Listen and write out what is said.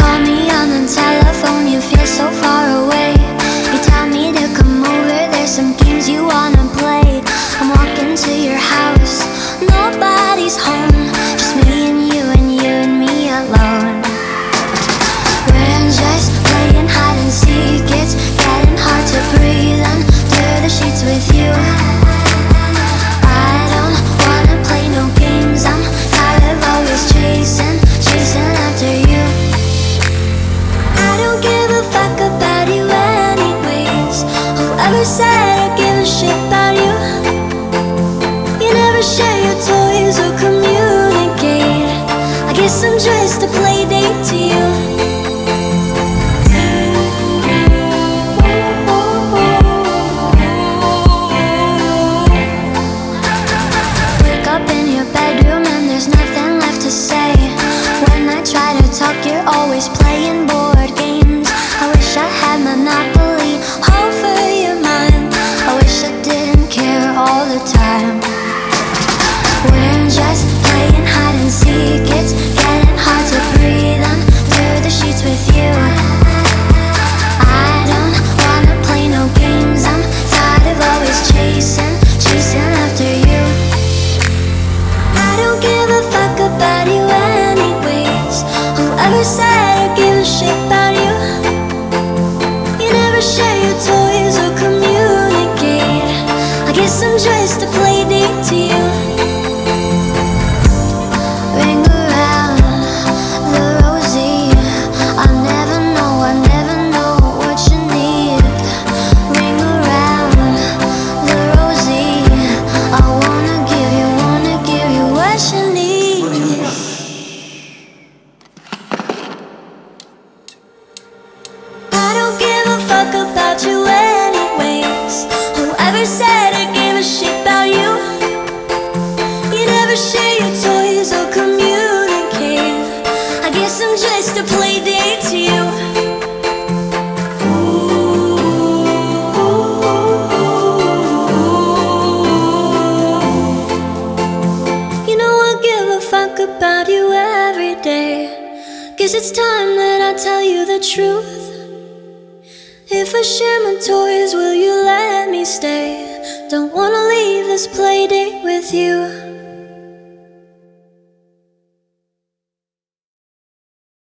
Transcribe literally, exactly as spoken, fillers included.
call me on the telephone, you feel so far away. You tell me to come over, there's some games you wanna play. I'm walking to your house, nobody's home, just me and you and you and me alone. We're just playing hide and seek, it's getting hard to breathe under the sheets with you. I don't wanna play no games, I'm tired of always chasing, chasing after you. I don't give a fuck about you anyways. Whoever said I give a shit about you? You never share your toys or communicate. I guess I'm just a play date to you. Wake up in your bedroom and there's nothing left to say. When I try to talk, you're always playing board games. I wish I had Monopoly over your mind. I wish I didn't care all the time. We're just playing hide and seek, it's getting hard to breathe under the sheets with you. I don't wanna play no games, I'm tired of always chasing, chasing after you. I don't give a fuck about you anyways. Whoever said I give a shit about you? You never share your toys or communicate. I guess I'm just a play date to you. Ring around the rosy, I never know, I never know what you need. Ring around the rosy, I wanna give you, wanna give you what you need. I don't give a fuck about you anyways. Whoever said I give a shit about you? You never share your toys or communicate. I guess I'm just a play date to you. You know I give a fuck about you every day. Guess it's time that I tell you the truth. If I share my toys, will you let me stay? Don't wanna leave this play date with you.